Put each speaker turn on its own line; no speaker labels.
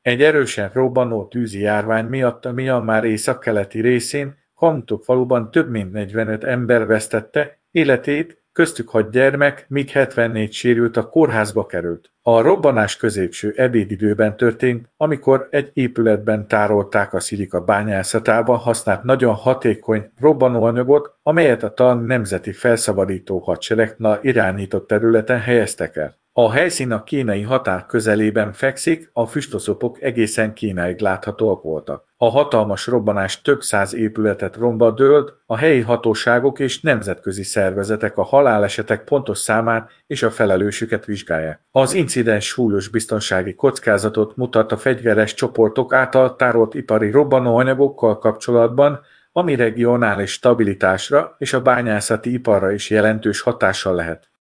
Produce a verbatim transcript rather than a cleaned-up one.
Egy erősen robbanó tűzi járvány miatt a Myanmar északkeleti részén Kamtuk faluban több mint negyvenöt ember vesztette életét, köztük hat gyermek, míg hetvennégy sérült a kórházba került. A robbanás középső ebédidőben történt, amikor egy épületben tárolták a szilika bányászatában használt nagyon hatékony robbanóanyagot, amelyet a Tan Nemzeti Felszabadító Hadsereg irányított területen helyeztek el. A helyszín a kínai határ közelében fekszik, a füstoszlopok egészen Kínáig láthatóak voltak. A hatalmas robbanás több száz épületet romba dőlt, a helyi hatóságok és nemzetközi szervezetek a halálesetek pontos számát és a felelősöket vizsgálják. Az incidens súlyos biztonsági kockázatot mutat a fegyveres csoportok által tárolt ipari robbanóanyagokkal kapcsolatban, ami regionális stabilitásra és a bányászati iparra is jelentős hatással lehet.